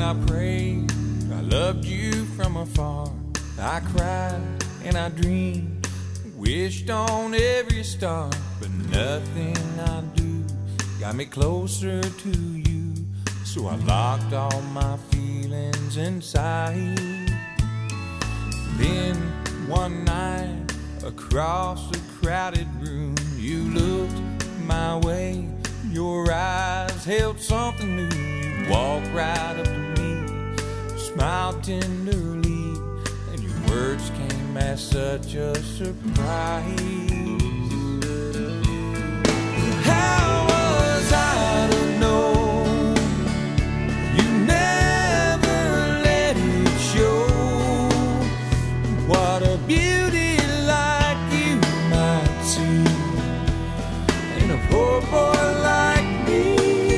I prayed, I loved you from afar. I cried and I dreamed, wished on every star, but nothing I do got me closer to you. So I locked all my feelings inside. Then one night, across a crowded room, you looked my way. Your eyes held something new. You walked right up to me, smiled tenderly, and your words came as such a surprise. How was I to know? You never let it show. What a beauty like you might see in a poor boy like me.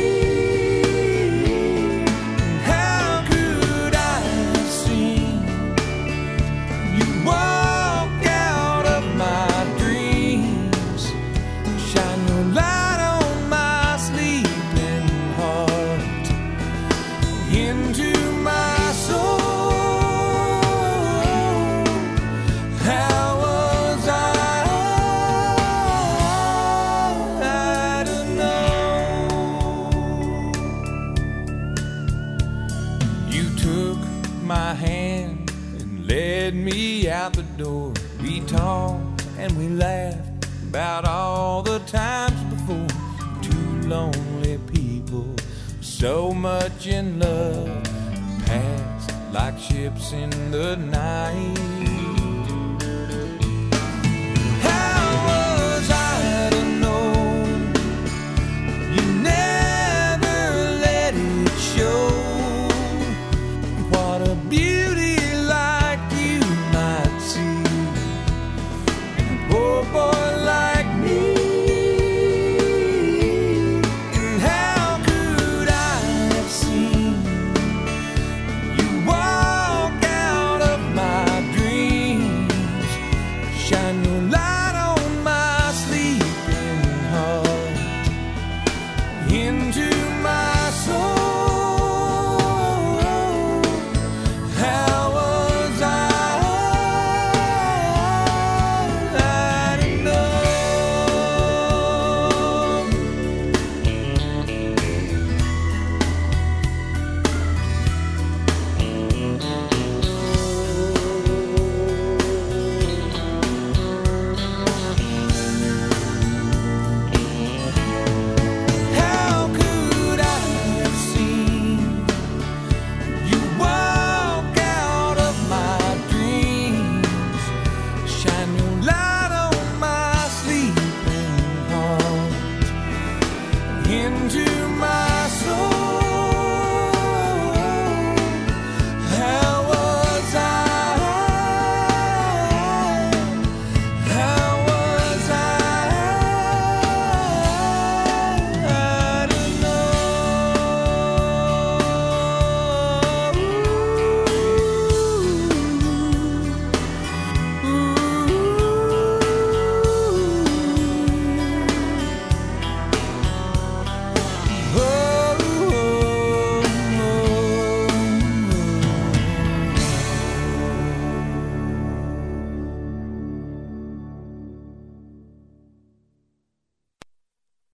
How could I have seen you walk out of my dreams, shine your light on my sleeping heart, into my soul? How was I to know? You took my hand and led me out the door. We talked and we laughed about all the times before. Two lonely people, so much in love, passed like ships in the night.